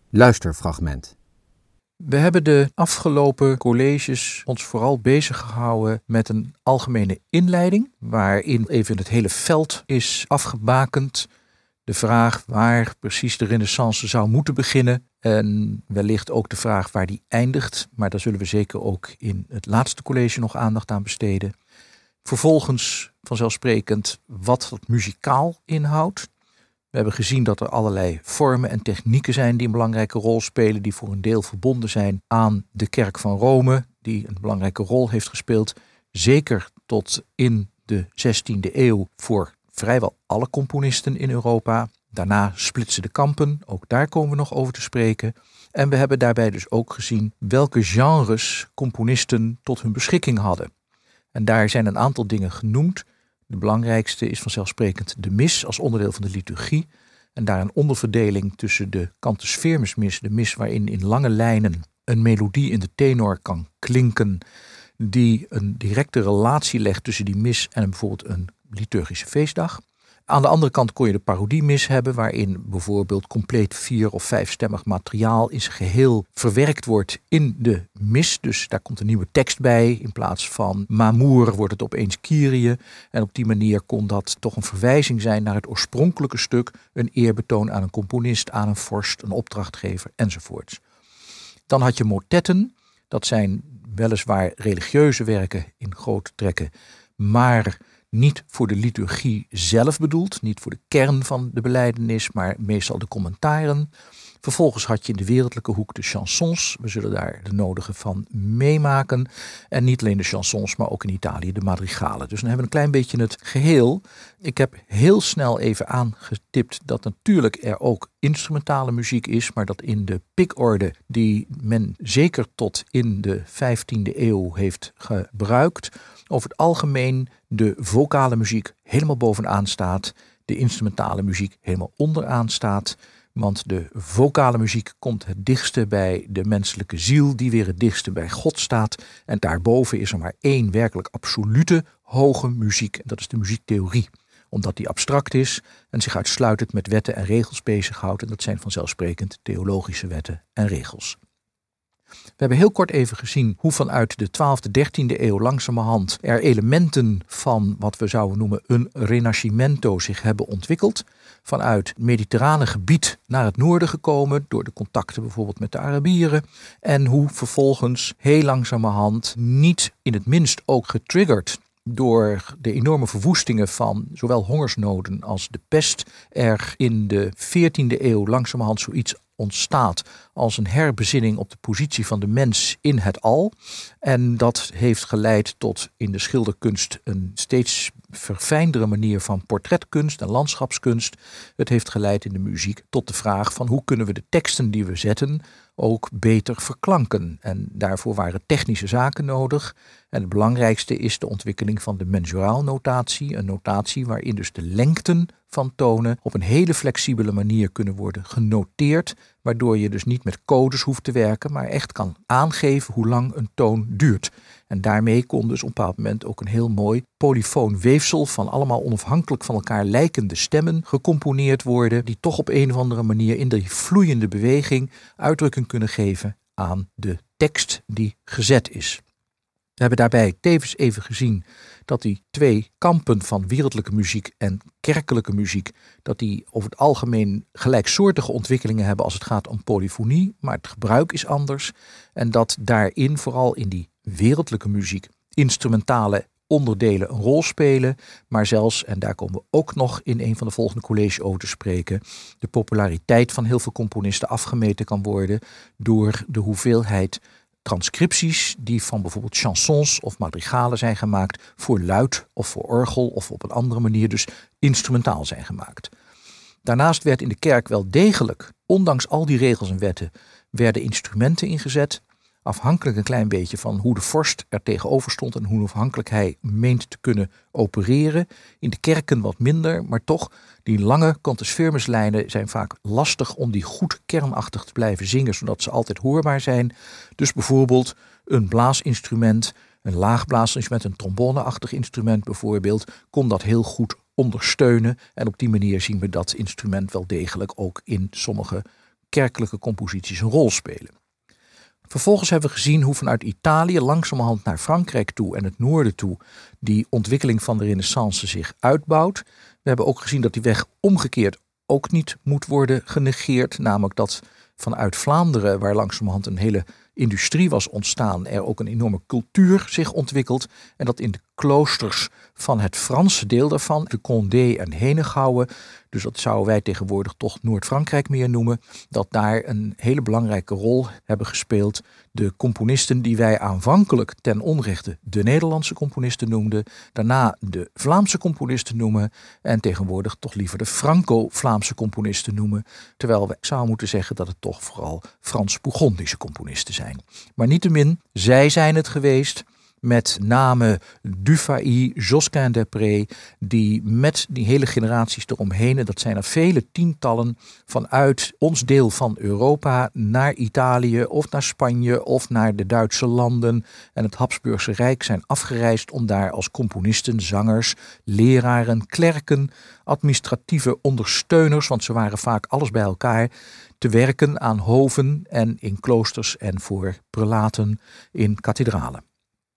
Luisterfragment. We hebben de afgelopen colleges ons vooral bezig gehouden met een algemene inleiding, waarin even het hele veld is afgebakend. De vraag waar precies de Renaissance zou moeten beginnen en wellicht ook de vraag waar die eindigt, maar daar zullen we zeker ook in het laatste college nog aandacht aan besteden. Vervolgens vanzelfsprekend wat dat muzikaal inhoudt. We hebben gezien dat er allerlei vormen en technieken zijn die een belangrijke rol spelen, die voor een deel verbonden zijn aan de Kerk van Rome, die een belangrijke rol heeft gespeeld, zeker tot in de 16e eeuw voor vrijwel alle componisten in Europa. Daarna splitsen de kampen, ook daar komen we nog over te spreken. En we hebben daarbij dus ook gezien welke genres componisten tot hun beschikking hadden. En daar zijn een aantal dingen genoemd. De belangrijkste is vanzelfsprekend de mis als onderdeel van de liturgie. En daar een onderverdeling tussen de cantus firmus mis, de mis waarin in lange lijnen een melodie in de tenor kan klinken, die een directe relatie legt tussen die mis en bijvoorbeeld een liturgische feestdag. Aan de andere kant kon je de parodiemis hebben, waarin bijvoorbeeld compleet 4- of 5-stemmig materiaal in zijn geheel verwerkt wordt in de mis. Dus daar komt een nieuwe tekst bij. In plaats van Mamour wordt het opeens Kyrie. En op die manier kon dat toch een verwijzing zijn naar het oorspronkelijke stuk. Een eerbetoon aan een componist, aan een vorst, een opdrachtgever enzovoorts. Dan had je motetten. Dat zijn weliswaar religieuze werken in grote trekken, maar niet voor de liturgie zelf bedoeld, niet voor de kern van de belijdenis, maar meestal de commentaren. Vervolgens had je in de wereldlijke hoek de chansons. We zullen daar de nodige van meemaken. En niet alleen de chansons, maar ook in Italië de madrigalen. Dus dan hebben we een klein beetje het geheel. Ik heb heel snel even aangetipt dat natuurlijk er ook instrumentale muziek is, maar dat in de pikorde die men zeker tot in de 15e eeuw heeft gebruikt, over het algemeen de vocale muziek helemaal bovenaan staat, de instrumentale muziek helemaal onderaan staat. Want de vocale muziek komt het dichtste bij de menselijke ziel, die weer het dichtste bij God staat. En daarboven is er maar één werkelijk absolute hoge muziek, en dat is de muziektheorie. Omdat die abstract is en zich uitsluitend met wetten en regels bezighoudt. En dat zijn vanzelfsprekend theologische wetten en regels. We hebben heel kort even gezien hoe vanuit de 12e, 13e eeuw langzamerhand er elementen van wat we zouden noemen een Rinascimento zich hebben ontwikkeld. Vanuit het mediterrane gebied naar het noorden gekomen, door de contacten bijvoorbeeld met de Arabieren. En hoe vervolgens heel langzamerhand, niet in het minst ook getriggerd door de enorme verwoestingen van zowel hongersnoden als de pest, er in de 14e eeuw langzamerhand zoiets ontstaat als een herbezinning op de positie van de mens in het al. En dat heeft geleid tot in de schilderkunst een steeds verfijndere manier van portretkunst en landschapskunst. Het heeft geleid in de muziek tot de vraag van hoe kunnen we de teksten die we zetten ook beter verklanken. En daarvoor waren technische zaken nodig. En het belangrijkste is de ontwikkeling van de mensuraalnotatie. Een notatie waarin dus de lengten van tonen op een hele flexibele manier kunnen worden genoteerd. Waardoor je dus niet met codes hoeft te werken, maar echt kan aangeven hoe lang een toon duurt. En daarmee kon dus op een bepaald moment ook een heel mooi polyfoon weefsel van allemaal onafhankelijk van elkaar lijkende stemmen gecomponeerd worden, die toch op een of andere manier in die vloeiende beweging uitdrukking kunnen geven aan de tekst die gezet is. We hebben daarbij tevens even gezien dat die twee kampen van wereldlijke muziek en kerkelijke muziek, dat die over het algemeen gelijksoortige ontwikkelingen hebben als het gaat om polyfonie, maar het gebruik is anders. En dat daarin, vooral in die wereldlijke muziek, instrumentale onderdelen een rol spelen, maar zelfs, en daar komen we ook nog in een van de volgende colleges over te spreken, de populariteit van heel veel componisten afgemeten kan worden door de hoeveelheid transcripties die van bijvoorbeeld chansons of madrigalen zijn gemaakt voor luid of voor orgel of op een andere manier dus instrumentaal zijn gemaakt. Daarnaast werd in de kerk wel degelijk, ondanks al die regels en wetten, werden instrumenten ingezet. Afhankelijk een klein beetje van hoe de vorst er tegenover stond en hoe afhankelijk hij meent te kunnen opereren. In de kerken wat minder, maar toch, die lange cantus firmus lijnen zijn vaak lastig om die goed kernachtig te blijven zingen, zodat ze altijd hoorbaar zijn. Dus bijvoorbeeld een blaasinstrument, een laagblaasinstrument, een tromboneachtig instrument bijvoorbeeld, kon dat heel goed ondersteunen. En op die manier zien we dat instrument wel degelijk ook in sommige kerkelijke composities een rol spelen. Vervolgens hebben we gezien hoe vanuit Italië langzamerhand naar Frankrijk toe en het noorden toe die ontwikkeling van de Renaissance zich uitbouwt. We hebben ook gezien dat die weg omgekeerd ook niet moet worden genegeerd. Namelijk dat vanuit Vlaanderen, waar langzamerhand een hele industrie was ontstaan, er ook een enorme cultuur zich ontwikkelt. En dat in de kloosters van het Franse deel daarvan, de Condé en Henegouwen, dus dat zouden wij tegenwoordig toch Noord-Frankrijk meer noemen, dat daar een hele belangrijke rol hebben gespeeld. De componisten die wij aanvankelijk ten onrechte de Nederlandse componisten noemden, daarna de Vlaamse componisten noemen en tegenwoordig toch liever de Franco-Vlaamse componisten noemen, terwijl we zouden moeten zeggen dat het toch vooral Frans-Bourgondische componisten zijn. Maar niettemin, zij zijn het geweest, met name Dufay, Josquin des Prez, die met die hele generaties eromheen, en dat zijn er vele tientallen, vanuit ons deel van Europa naar Italië of naar Spanje of naar de Duitse landen en het Habsburgse Rijk zijn afgereisd om daar als componisten, zangers, leraren, klerken, administratieve ondersteuners, want ze waren vaak alles bij elkaar, te werken aan hoven en in kloosters en voor prelaten in kathedralen.